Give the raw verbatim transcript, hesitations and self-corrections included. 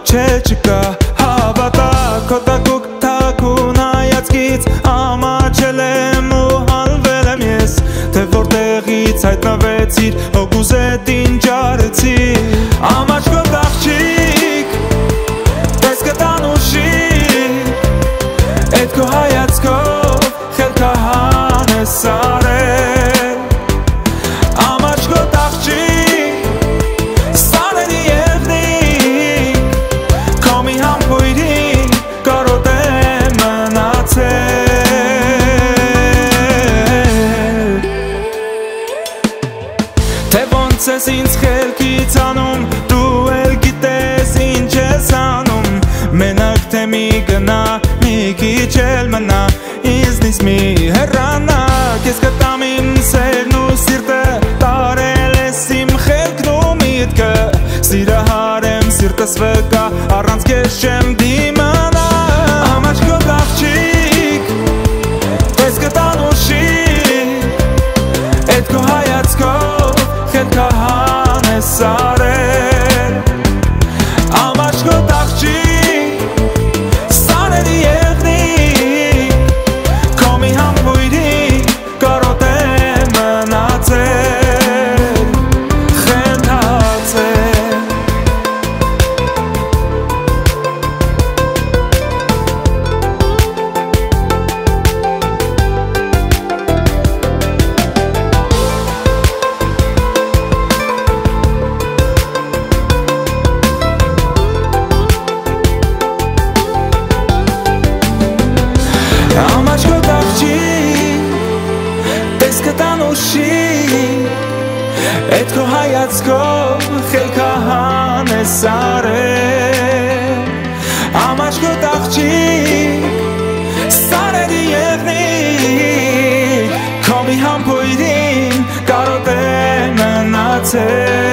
Չէ չկա հավատա Քո տակուկ թակուն հայացքից Ամաչել եմ ու հանվել եմ ես Թե որտեղից հայտնվեցիր Հոգուս էտ ինչ արեցիր Ամաչ քո տաղջիկ Տես կտան ուշիկ Էտ քո հայացքով խելքահան ես արել Ամաչ քո տաղջիկ Սարերի եղնիկ Քո մի համբույրին կարոտ եմ մնացել Թե ոնց ես ինձ խելքից անում Դու էլ գիտես ինչ ես անում Մենակ թե մի գնա Մի քիչ էլ մնա Ինձնից մի հեռանա Քեզ կտամ իմ սերն ու սիրտը Տարել ես իմ խելքն ու միտքը Սիրահար եմ սիրտս վկա Առանց քեզ չեմ դիմանա Ամաչ քո տաղջիկ Տես կտան ուշիկ Էտ քո հայացքով խելքահան ես արել Ամաչ քո տաղջիկ Սարերի եղնիկ Քո մի համբույրին կարոտ եմ մնացել Խենթացել Ամաչ քո տաղջիկ Տես կտան ուշիկ Էտ քո հայացքով խելքահան ես արել Ամաչ քո տաղջիկ Սարերի եղնիկ Քո մի համբույրին կարոտ եմ մնացել